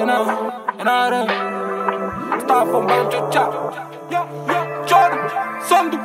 Start from Banjo Chop. Jordan, Sandu,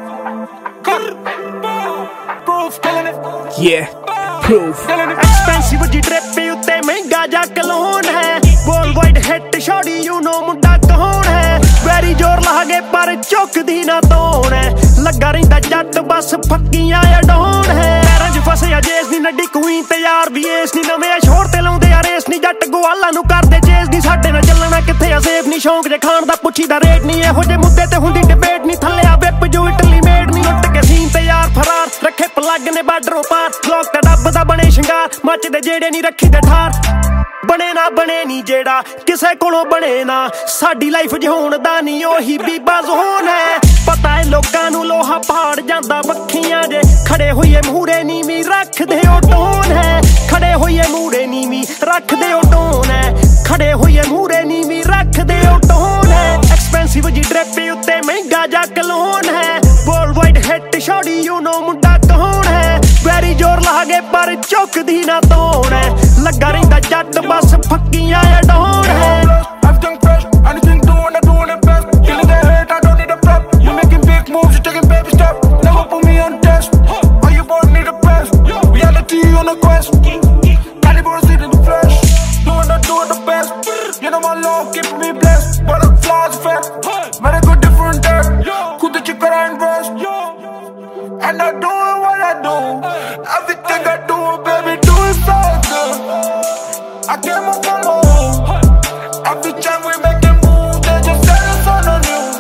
Proof, killing it. Yeah, Proof. Expensive जी trip उत्ते महंगा जा cologne है वर्ल्ड वाइड हिट छोड़ी यू नो मुंडा कौन है वैरी जोर लागे पर चुकदी ना तोड़ है लगा रहिंदा जट बस फक्कियां अडोन है पैरां च फसे जेस नी नड्डी क्वीन ते यार भी एस नी नਵੇਂ शोर ते लाउंदे आ रेस नी जट गवाला नु करदे चेस नी साडे नाल ਚੱਲਣਾ ਕਿੱਥੇ ਆ ਸੇਫ ਨੀ ਸ਼ੌਂਕ ਜੇ ਖਾਣ ਦਾ ਪੁੱਛੀਦਾ ਰੇਟ ਨਹੀਂ ਇਹੋ ਜੇ ਮੁੱਦੇ ਤੇ ਹੁੰਦੀ ਡਿਬੇਟ ਨਹੀਂ ਥੱਲੇ ਆ ਵਿਪ ਜੋ ਇਟਲੀ ਮੇਡ ਨਹੀਂ ਲੁੱਟ ਕੇ ਸੀਨ ਤੇ ਯਾਰ ਫਰਾਰ ਰੱਖੇ ਪਲੱਗ ਨੇ ਬਾਰਡਰੋਂ ਪਾਰ ਲੋਕ ਤੇ ਰੱਬ ਦਾ ਬਣੇ ਸ਼ਿੰਗਾਰ ਮੱਚਦੇ ਜਿਹੜੇ ਨਹੀਂ ਰੱਖੀ ਦੇ ਠਾਰ ਬਣੇ ਨਾ ਬਣੇ ਨਹੀਂ ਜਿਹੜਾ ਕਿਸੇ ਕੋਲੋਂ ਬਣੇ ਨਾ ਸਾਡੀ ਲਾਈਫ ਜਿਉਣ ਦਾ ਨਹੀਂ ਉਹੀ ਬੀਬਾ ਜ਼ੋਨ ਹੈ ਪਤਾ ਹੈ ਲੋਕਾਂ ਨੂੰ ਲੋਹਾ ਪਾੜ ਜਾਂਦਾ ਮੱਖੀਆਂ ਜੇ ਖੜੇ ਹੋਈਏ ਮੂਹਰੇ ਨੀਵੀਂ ਰੱਖਦੇ ਉਹ ਟੋਨ ਹੈ ਖੜੇ ਹੋਈਏ ਮੂਹਰੇ ਨੀਵੀਂ ਰੱਖਦੇ ਉਹ ਟੋਨ ਹੈ ਖੜੇ ਹੋਈਏ ਮੂਹਰੇ ਨੀਵੀਂ ਰੱਖਦੇ ਉਹ ਟੋਨ ਹੈ ਐਕਸਪੈਂਸਿਵ ਜੀ ਡ੍ਰਿਪ ਉੱਤੇ ਮਹਿੰਗਾ ਜਾ ਕਲੋਨ ਹੈ ਵਰਲਡ ਵਾਈਡ ਹਿੱਟ ਛੋੜੀ ਯੂ ਨੋ ਮੁੰਡਾ ਕੌਣ ਹੈ ਵੈਰੀ ਜ਼ੋਰ ਲਾਗੇ ਪਰ ਚੁੱਕਦੀ ਨਾ ਤੋੜ ਹੈ ਲੱਗਾ ਰਹਿੰਦਾ ਜੱਟ ਬਸ ਫੱਕੀਆਂ ਅਡੋਣ ਹੈ Everything fresh, anything doing, I'm doing it best. Killing the hate, I don't need a prep. You making big moves, you taking baby steps. Never put me on test. All you boys need a best. Reality on a quest. Caliber in the flesh. Doing the best. You know my love keeping me blessed. Butterflies effect. Very good different depth. Who the chicken and breast. And I'm doing what I do. Everything I do, baby, do it so good. I can't move alone. Every time we make a move, they just set us on the news.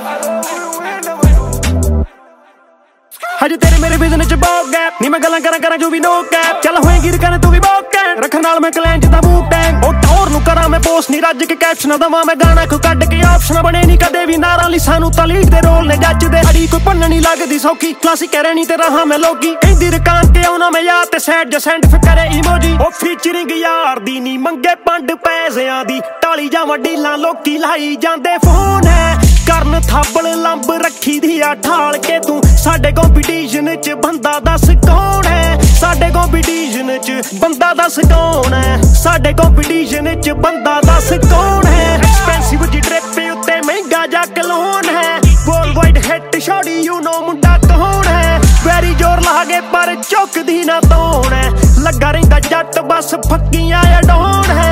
ਹਜੇ ਤੇਰੇ ਮੇਰੇ vision ਚ ਬਹੁਤ gap ਨੀ ਮੈਂ ਗੱਲਾਂ ਕਰਾਂ ਜੋ ਵੀ ਨੋ ਕੈਪ ਚੱਲ ਹੋਏਗੀ ਰਕਨ ਤੂੰ ਵੀ ਬਹੁਤ ਕੈਪ ਰੱਖਣ ਨਾਲ ਮੈਂ ਕਲੈਨ ਚ ਦਾ ਮੂਵ ਟੈਂਕ ਉਹ ਟੌਰ ਨੂੰ ਕਰਾਂ ਮੈਂ ਪੋਸਟ ਨਹੀਂ ਰੱਜ ਕੇ ਕੈਪਸ਼ਨ ਦਵਾਂ ਮੈਂ ਗਾਣਾ ਕੋ ਕੱਢ ਕੇ ਆਪਸ਼ਨ ਬਣੇ ਨਹੀਂ ਕਦੇ ਵੀ ਨਾਰਾਂ ਲਈ ਸਾਨੂੰ ਤਾਂ ਲੀਡ ਦੇ ਰੋਲ ਨੇ ਜੱਜਦੇ ਅੜੀ ਕੋਈ ਭੰਨ ਨਹੀਂ ਲੱਗਦੀ ਸੌਖੀ ਕਲਾਸਿਕ ਰਹਿਣੀ ਤੇ ਰਹਾ ਮੈਂ ਲੋਗੀ ਕਹਿੰਦੀ ਰਕਾਨ ਤੇ ਆਉਣਾ ਮੈਂ ਯਾਰ ਤੇ ਸੈਡ ਜ ਸੈਂਡ ਫਿਕਰੇ ਇਮੋਜੀ ਉਹ ਫੀਚਰਿੰਗ ਯਾਰ ਦੀ ਨਹੀਂ ਮੰਗੇ ਪੰਡ ਪੈਸਿਆਂ ਦੀ ਟਾਲੀ ਜਾਵਾਂ ਡੀਲਾਂ ਲੋਕੀ ਲਾਈ ਜਾਂਦੇ ਫੋਨ ਹੈ ਕਰਨ ਥਾਬਲ ਲੰਬ ਰੱਖੀ ਦੀ ਆ ਠਾਲ ਕੇ ਤੂੰ ਸਾਡੇ ਕੰਪੀਟੀਸ਼ਨ ਚ ਬੰਦਾ ਦੱਸ ਕੌਣ ਹੈ ਸਾਡੇ ਕੰਪੀਟੀਸ਼ਨ ਚ ਬੰਦਾ ਦੱਸ ਕੌਣ ਹੈ ਸਾਡੇ ਕੰਪੀਟੀਸ਼ਨ ਚ ਬੰਦਾ ਦੱਸ ਕੌਣ ਹੈ ਐਕਸਪੈਂਸਿਵ ਜੀ ਡ੍ਰਿਪ ਉੱਤੇ ਮਹਿੰਗਾ ਜਾ ਕਲੋਨ ਹੈ ਵਰਲਡ ਵਾਈਡ ਹਿੱਟ ਛੋੜੀ ਯੂ ਨੋ ਮੁੰਡਾ ਕੌਣ ਹੈ ਵੈਰੀ ਜ਼ੋਰ ਲਾਗੇ ਪਰ ਚੁੱਕਦੀ ਨਾ ਤੋੜ ਹੈ ਲੱਗਾ ਰਹਿੰਦਾ ਜੱਟ ਬਸ ਫੱਕੀਆਂ ਅਡੋਣ ਹੈ